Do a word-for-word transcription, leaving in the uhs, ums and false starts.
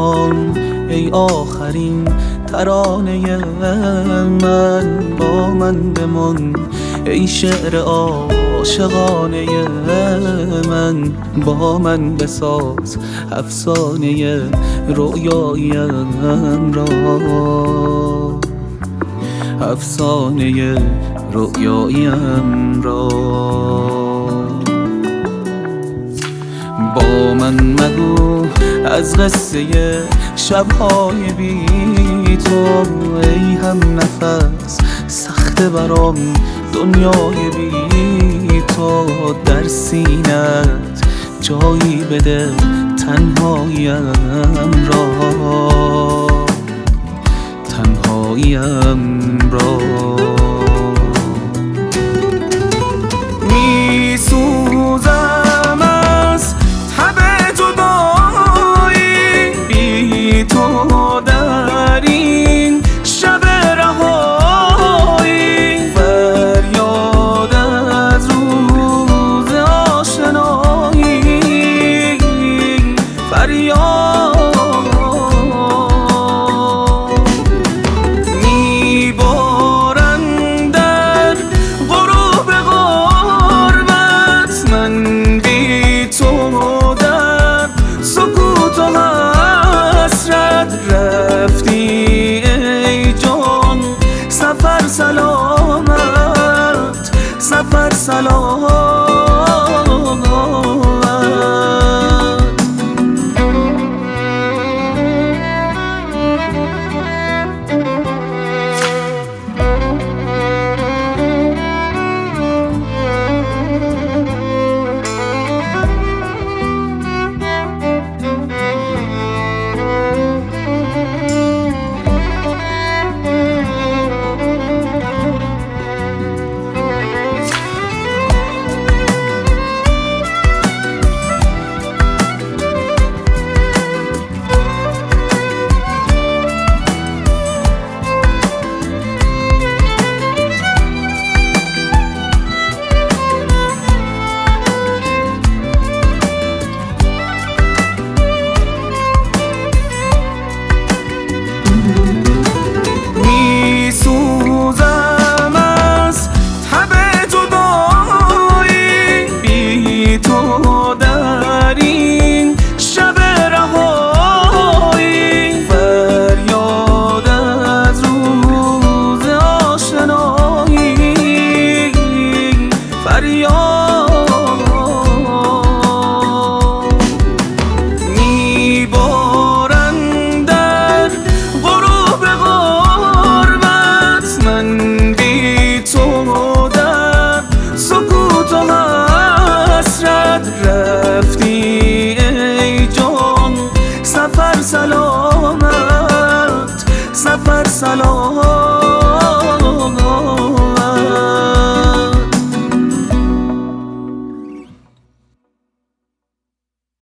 بخوان ای آخرین ترانه من. با من بمان ای شعر عاشقانه من. با من بساز افسانه رؤیایم را، افسانه رؤیایم را. با من مگو از قصه شب‌های بی تو ای هم نفس سخت برام دنیای بی تو. در سینت جایی بده تنهاییم را، تنهاییم را.